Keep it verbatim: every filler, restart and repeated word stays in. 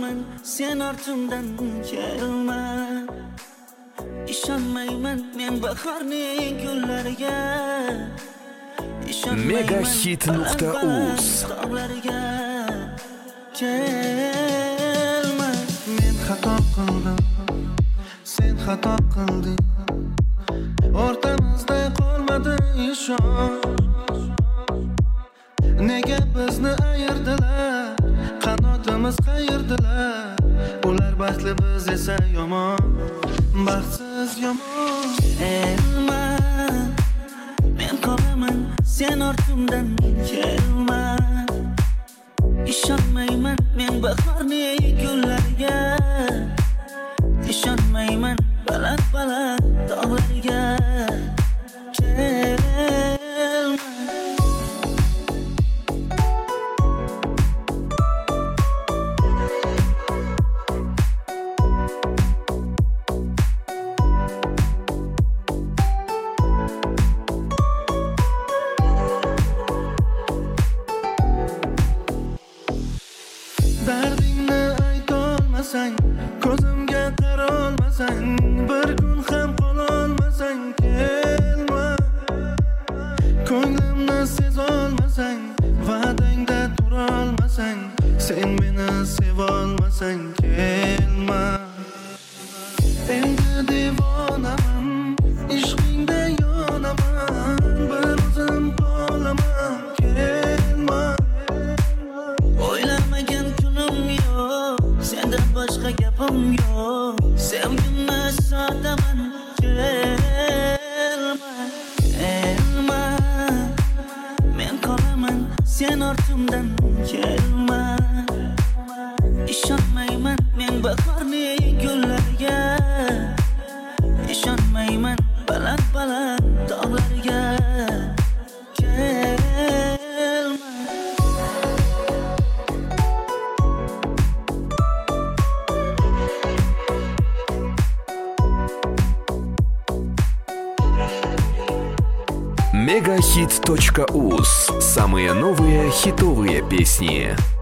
qolaman sen ortimdan kelma. İşonmayman men bahorning gullariga. Megahit nuqta uz tog'lariga kelma. Men xato qildim, sen xato qilding. O'rtamizda qolmadi ishon. Nega bizni ayirdilar? Qanotimiz qayirdilar. Ular baxtli, biz esa yomon. Baxtsiz yomon. Kelma, men qolaman sen ortimdan kelma. İşonmayman men bahorning gullariga. İşonmayman baland baland tog'lariga kelma. Dardingni aytolmasang, ko'zimga qarolmasang, bir kun ham qololmasang kelma. Ko'nglimni sezolmasang, va'dangda turolmasang, sen meni sevolmasang kelma. Endi devonaman, ishqingda yonaman, bir o'zim qolaman kelma. O'ylamagan kunim yo'q, sendan boshqa gapim yo'q. Sevgimni sotaman kelma. Kelma, men qolaman sen ortimdan kelma. İşonmayman men bahorning gullariga. İşonmayman baland baland tog'lariga kelma. Megahit точка уз. Самые новые хитовые песни.